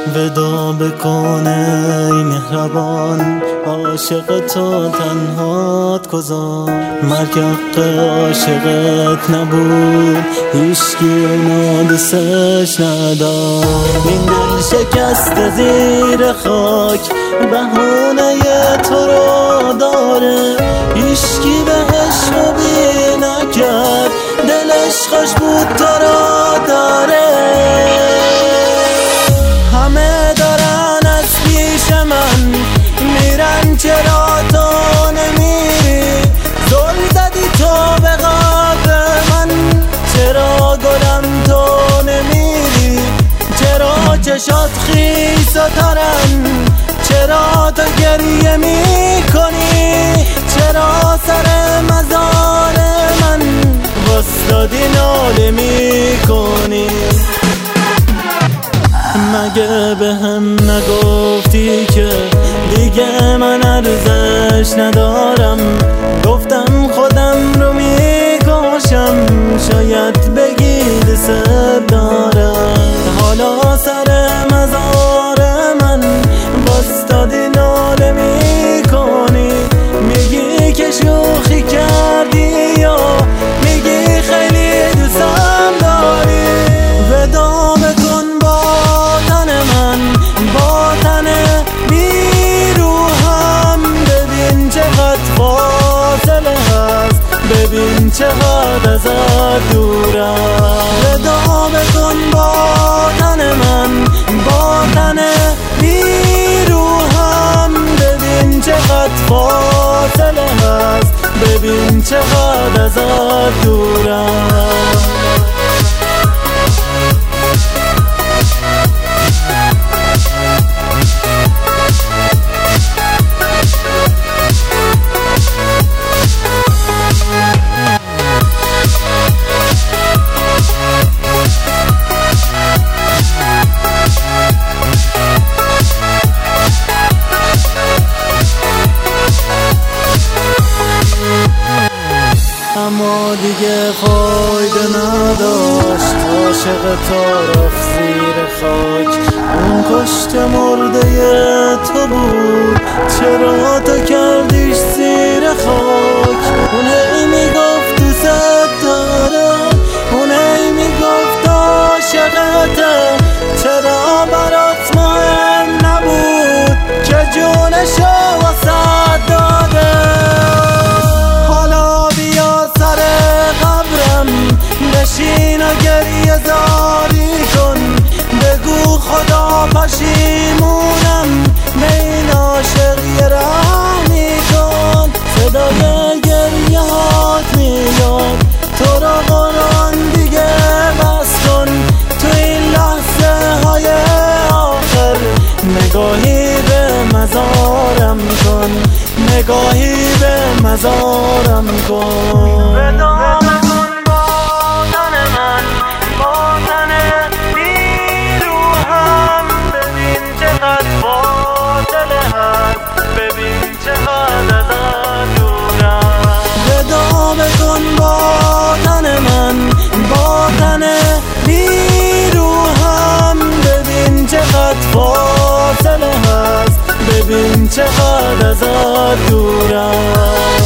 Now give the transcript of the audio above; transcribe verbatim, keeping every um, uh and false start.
ودا بکنه ای مهربان، عاشق تو تنهات گذار. مرگ حق عاشقت نبود، هیچکی اونو دوستش ندار. این دل شکست زیر خاک بهونه تو رو داره، هیچکی بهش خوبی نکرد، دلش خوش بود تو رو داره. همه دارن از پیش من میرن، چرا تو نمیری؟ زل زدی تو به قلب من، چرا گلم تو نمیری؟ چرا چشات خیس و ترن؟ چرا تو گریه میکنی؟ چرا سر مزار من واسدادی ناله میکنی؟ مگه به هم نگفتی که دیگه من ارزش ندارم؟ گفتم خودم رو میکشم، شاید بگی دوست دارم. حالا سر مزار من واسدادی ناله میکنی، میگی که شوخی کردی یا میگی خیلی دوستم داری. ودا بکن با تن من، با تن بیروحم، ببین چقدر فاصله هست، ببین چقدر ازت دورم. ودا بکن با تن من، با تن بیروحم، ببین چقدر فاصله هست، ببین چقدر ازت دورم. اما دیگه فایده نداشت، عاشق تو رفت زیر خاک. اون کشت مرده تو بود، چرا تو کردیش زیر خاک؟ اون هی میگفت دوست داره، اون هی میگفت عاشقته، چرا برات مهم نبود که جونشو واسه داده؟ بشین و گریه زاری کن، بگو خدا پشیمونم، به این عاشق یه رحمی کن. صدای گریه هات میاد، تو را قرآن دیگه بس کن. تو این لحظه های آخر نگاهی به مزارم کن، نگاهی به مزارم کن. بکن با تن من، با تن بیروحم، ببین چقدر فاصله هست، ببین چقدر ازت دورم.